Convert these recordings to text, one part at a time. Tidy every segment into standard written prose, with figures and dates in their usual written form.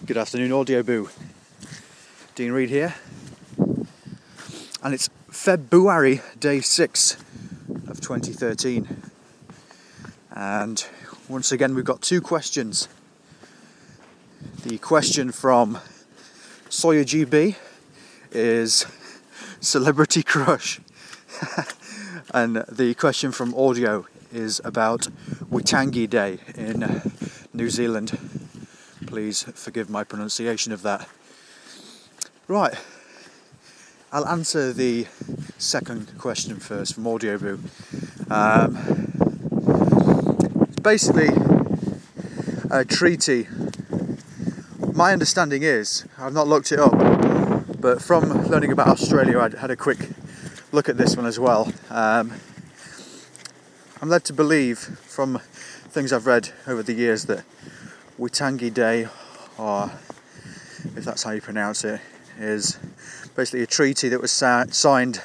Good afternoon, Audio Boo. Dean Reed here. And it's February day 6 of 2013. And once again, we've got two questions. The question from Sawyer GB is celebrity crush. And the question from Audio is about Waitangi Day in New Zealand. Please forgive my pronunciation of that. Right, I'll answer the second question first from Audio Boo. It's basically a treaty. My understanding is, I've not looked it up, but from learning about Australia, I had a quick look at this one as well. I'm led to believe from things I've read over the years that Waitangi Day, or if that's how you pronounce it, is basically a treaty that was signed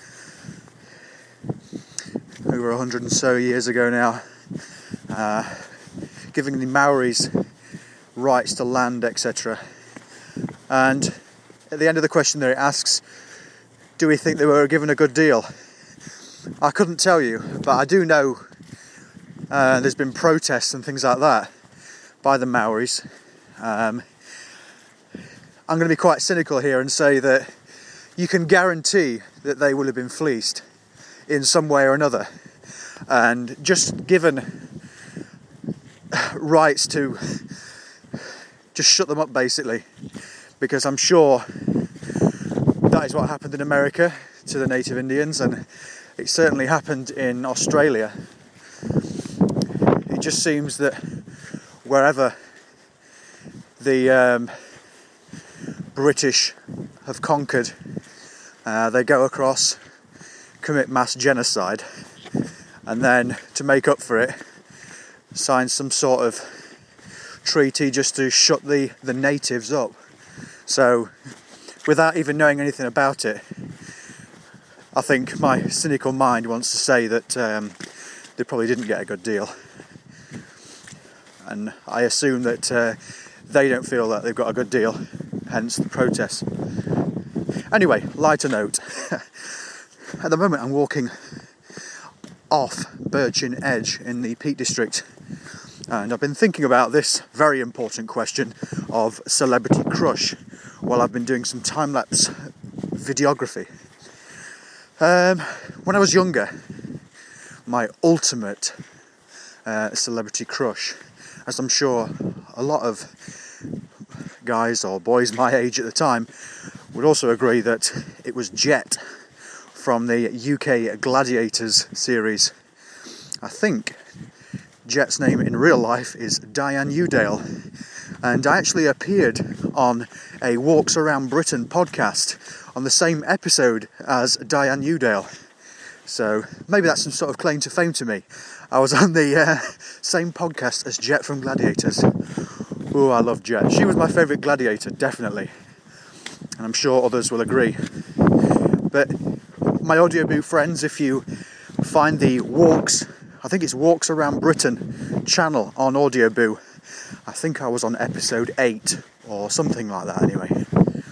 over 100 and so years ago now, giving the Maoris rights to land, etc. And at the end of the question there it asks, do we think they were given a good deal? I couldn't tell you, but I do know there's been protests and things like that by the Maoris. I'm going to be quite cynical here and say that you can guarantee that they will have been fleeced in some way or another, and just given rights to just shut them up basically, because I'm sure that is what happened in America to the native Indians, and it certainly happened in Australia. It just seems that wherever the British have conquered, they go across, commit mass genocide, and then to make up for it, sign some sort of treaty just to shut the natives up. So, without even knowing anything about it, I think my cynical mind wants to say that they probably didn't get a good deal. And I assume that they don't feel that they've got a good deal, hence the protests. Anyway, lighter note. At the moment I'm walking off Birchin Edge in the Peak District, and I've been thinking about this very important question of celebrity crush while I've been doing some time-lapse videography. When I was younger, my ultimate celebrity crush, as I'm sure a lot of guys or boys my age at the time would also agree, that it was Jet from the UK Gladiators series. I think Jet's name in real life is Diane Udale, and I actually appeared on a Walks Around Britain podcast on the same episode as Diane Udale. So maybe that's some sort of claim to fame to me. I was on the same podcast as Jet from Gladiators. Ooh, I love Jet. She was my favourite gladiator, definitely. And I'm sure others will agree. But my Audio Boo friends, if you find the I think it's Walks Around Britain channel on Audio Boo, I think I was on episode 8 or something like that anyway.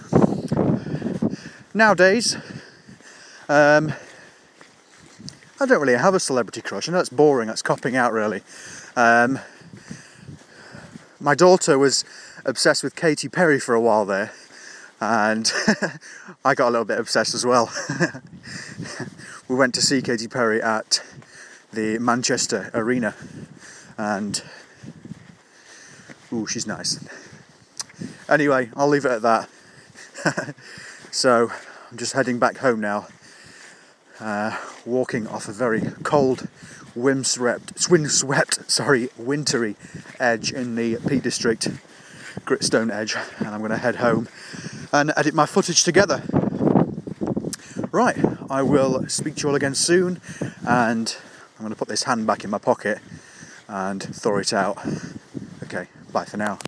Nowadays, I don't really have a celebrity crush. I know that's boring, that's copping out really. My daughter was obsessed with Katy Perry for a while there, and I got a little bit obsessed as well. We went to see Katy Perry at the Manchester Arena, and she's nice. Anyway, I'll leave it at that. So I'm just heading back home now, walking off a very cold, windswept, wintry edge in the Peak District, Gritstone Edge, and I'm going to head home and edit my footage together. Right, I will speak to you all again soon, and I'm going to put this hand back in my pocket and thaw it out. Okay, bye for now.